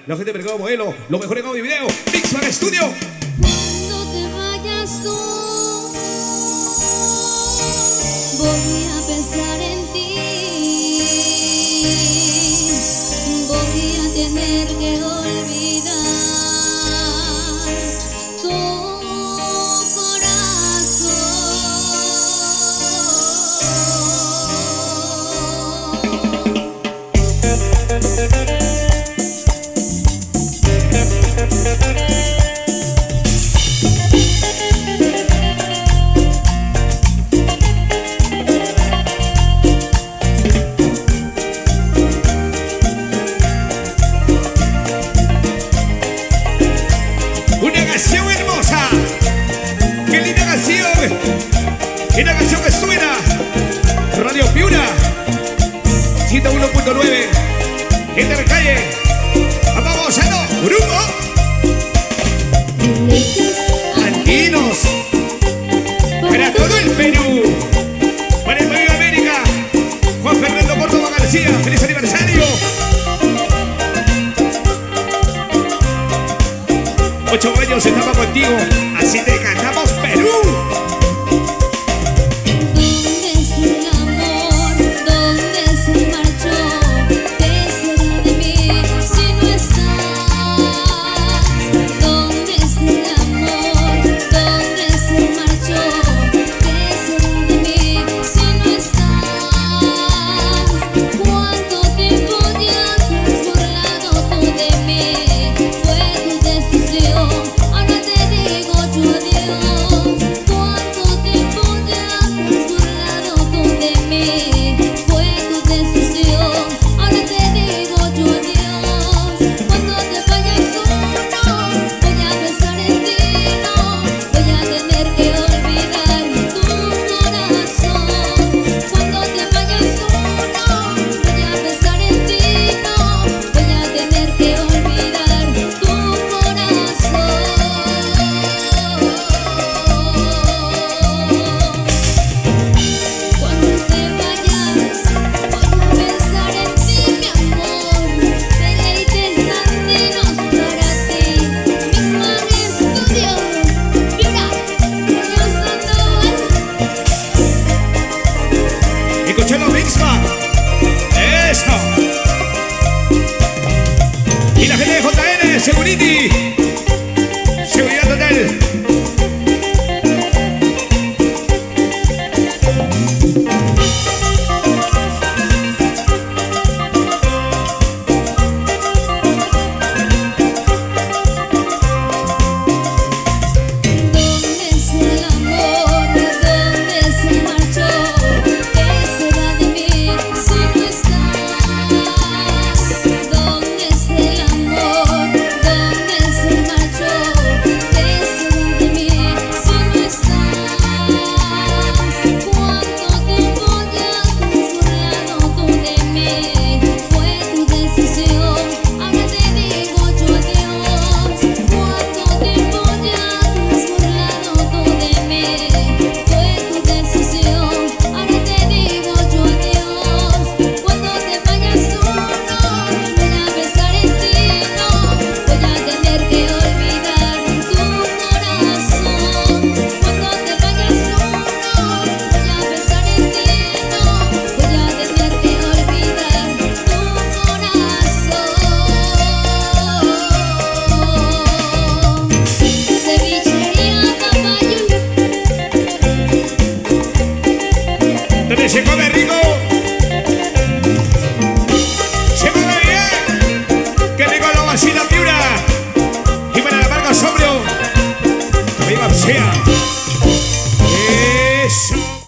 la gente de Mercado Modelo, lo mejor en audio y video, Mixman Studio. Cuando te vayas tú, voy a pensar en ti. Voy a tener que olvidar tu Esta canción que suena Radio Piura 101.9. Gente de la calle, vamos a los grupos andinos para todo el Perú, para el país de América. Juan Fernando Córdoba García, feliz aniversario. 8 años estamos contigo, así te cantamos Perú. Escuchalo Mixman, eso. Y la gente de JN Security.